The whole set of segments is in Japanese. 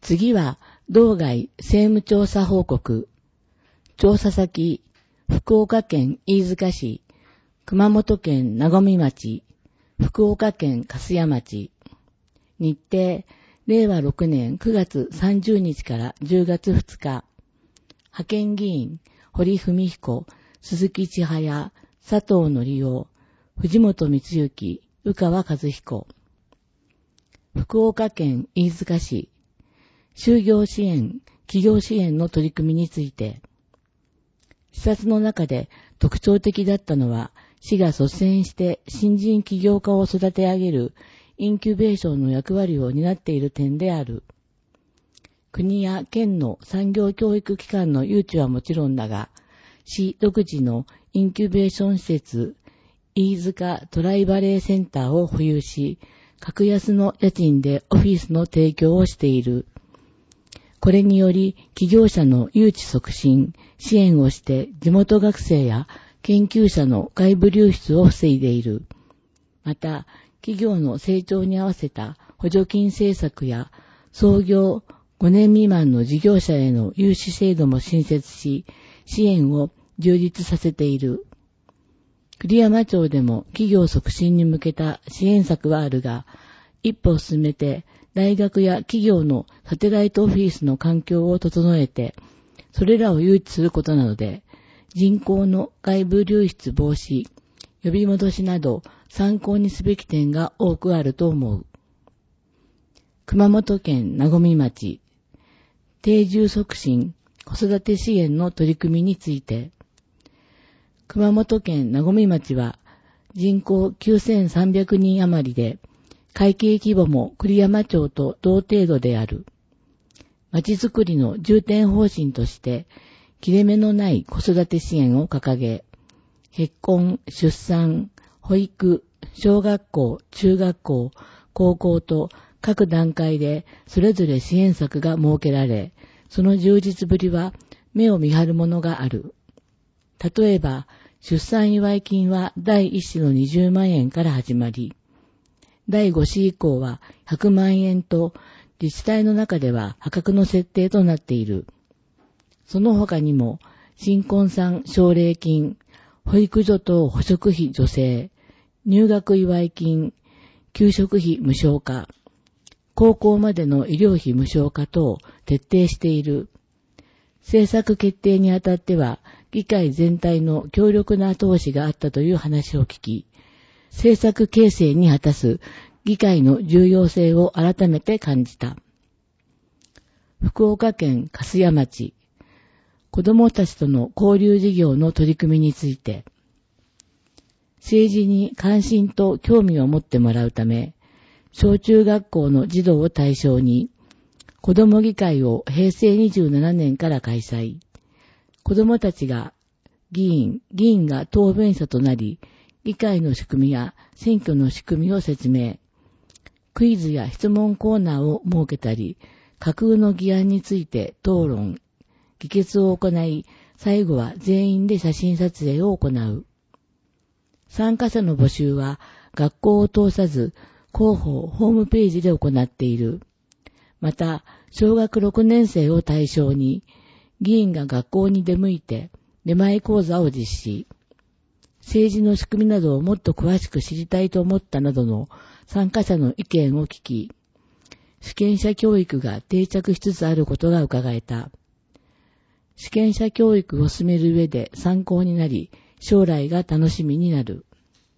次は、道外政務調査報告。調査先、福岡県飯塚市、熊本県和水町、福岡県粕屋町。日程、令和6年9月30日から10月2日。派遣議員、堀文彦、鈴木千早、佐藤則夫、藤本光之、宇川和彦。福岡県飯塚市、就業支援、企業支援の取り組みについて。視察の中で特徴的だったのは、市が率先して新人起業家を育て上げるインキュベーションの役割を担っている点である。国や県の産業教育機関の誘致はもちろんだが、市独自のインキュベーション施設、飯塚トライバレーセンターを保有し、格安の家賃でオフィスの提供をしている。これにより、企業者の誘致促進、支援をして地元学生や研究者の外部流出を防いでいる。また、企業の成長に合わせた補助金政策や創業5年未満の事業者への融資制度も新設し、支援を充実させている。栗山町でも企業促進に向けた支援策はあるが、一歩進めて大学や企業のサテライトオフィスの環境を整えて、それらを誘致することなので、人口の外部流出防止、呼び戻しなど参考にすべき点が多くあると思う。熊本県和水町、定住促進、子育て支援の取り組みについて。熊本県和水町は人口9300人余りで、会計規模も栗山町と同程度である。町づくりの重点方針として、切れ目のない子育て支援を掲げ、結婚、出産、保育、小学校、中学校、高校と各段階でそれぞれ支援策が設けられ、その充実ぶりは目を見張るものがある。例えば、出産祝い金は第1子の20万円から始まり、第5子以降は100万円と自治体の中では破格の設定となっている。その他にも、新婚さん奨励金、保育所等補食費助成、入学祝い金、給食費無償化、高校までの医療費無償化等徹底している。政策決定にあたっては、議会全体の強力な後押しがあったという話を聞き、政策形成に果たす議会の重要性を改めて感じた。福岡県粕屋町、子どもたちとの交流事業の取り組みについて、政治に関心と興味を持ってもらうため、小中学校の児童を対象に、子ども議会を平成27年から開催。子どもたちが議員が答弁者となり、議会の仕組みや選挙の仕組みを説明。クイズや質問コーナーを設けたり、架空の議案について討論、議決を行い、最後は全員で写真撮影を行う。参加者の募集は学校を通さず、広報ホームページで行っている。また、小学6年生を対象に、議員が学校に出向いて出前講座を実施。政治の仕組みなどをもっと詳しく知りたいと思ったなどの参加者の意見を聞き、主権者教育が定着しつつあることが伺えた。主権者教育を進める上で参考になり、将来が楽しみになる。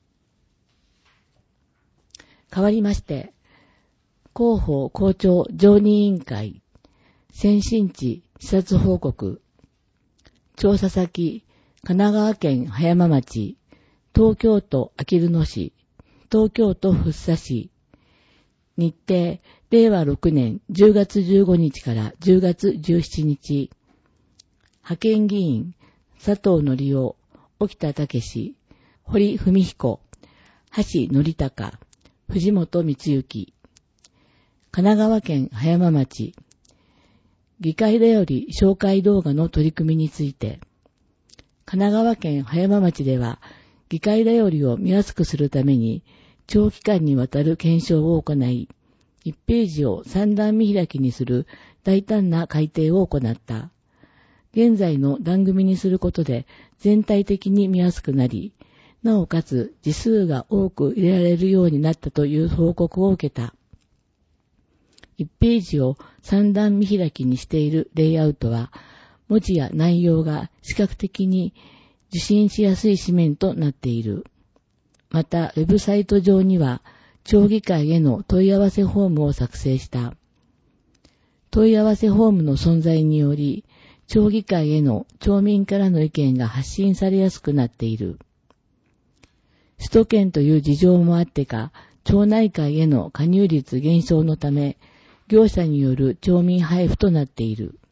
変わりまして、広報校長常任委員会、先進地視察報告、調査先、神奈川県葉山町、東京都あきる野市、東京都福生市、日程、令和6年10月15日から10月17日、派遣議員、佐藤則夫、沖田武史、堀文彦、橋則孝、藤本光之、神奈川県葉山町、議会だより紹介動画の取り組みについて、神奈川県葉山町では、議会だよりを見やすくするために、長期間にわたる検証を行い、 1ページを3段見開きにする大胆な改訂を行った。現在の段組みにすることで全体的に見やすくなり、なおかつ字数が多く入れられるようになったという報告を受けた。1ページを3段見開きにしているレイアウトは、文字や内容が視覚的に受信しやすい紙面となっている。また、ウェブサイト上には、町議会への問い合わせフォームを作成した。問い合わせフォームの存在により、町議会への町民からの意見が発信されやすくなっている。首都圏という事情もあってか、町内会への加入率減少のため、業者による町民配布となっている。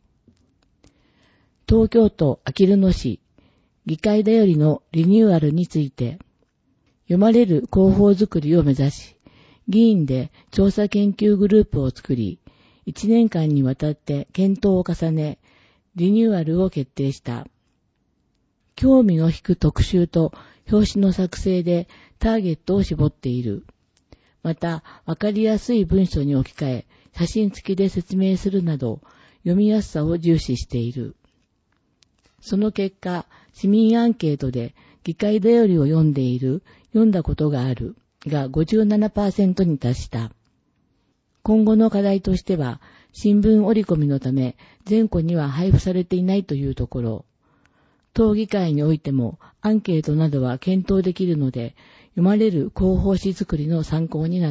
東京都あきる野市議会だよりのリニューアルについて、読まれる広報づくりを目指し、議員で調査研究グループを作り、1年間にわたって検討を重ね、リニューアルを決定した。興味の引く特集と表紙の作成でターゲットを絞っている。また、わかりやすい文章に置き換え、写真付きで説明するなど、読みやすさを重視している。その結果、市民アンケートで議会だよりを読んだことがあるが 57% に達した。今後の課題としては、新聞折り込みのため全戸には配布されていないというところ。当議会においてもアンケートなどは検討できるので、読まれる広報誌作りの参考になった。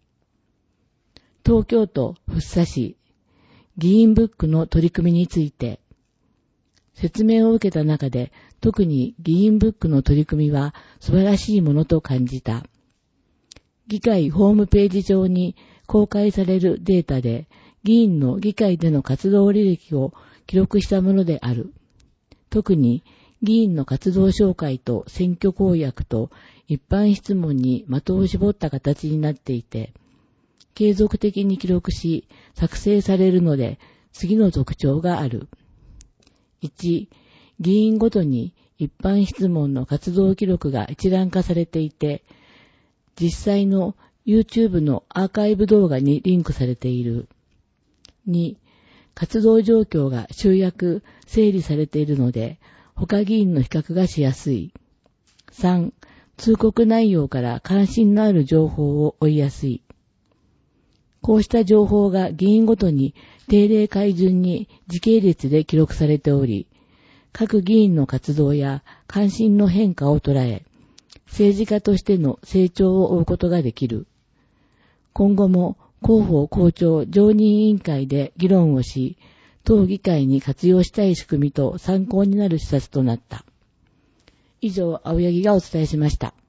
東京都福生市議員ブックの取り組みについて、説明を受けた中で特に議員ブックの取り組みは素晴らしいものと感じた。議会ホームページ上に公開されるデータで議員の議会での活動履歴を記録したものである。特に議員の活動紹介と選挙公約と一般質問に的を絞った形になっていて、継続的に記録し作成されるので次の特徴がある。1、議員ごとに一般質問の活動記録が一覧化されていて、実際の YouTube のアーカイブ動画にリンクされている。2、活動状況が集約、整理されているので、他議員の比較がしやすい。3、通告内容から関心のある情報を追いやすい。こうした情報が議員ごとに定例会順に時系列で記録されており、各議員の活動や関心の変化を捉え、政治家としての成長を追うことができる。今後も広報校長常任委員会で議論をし、当議会に活用したい仕組みと参考になる視察となった。以上、青柳がお伝えしました。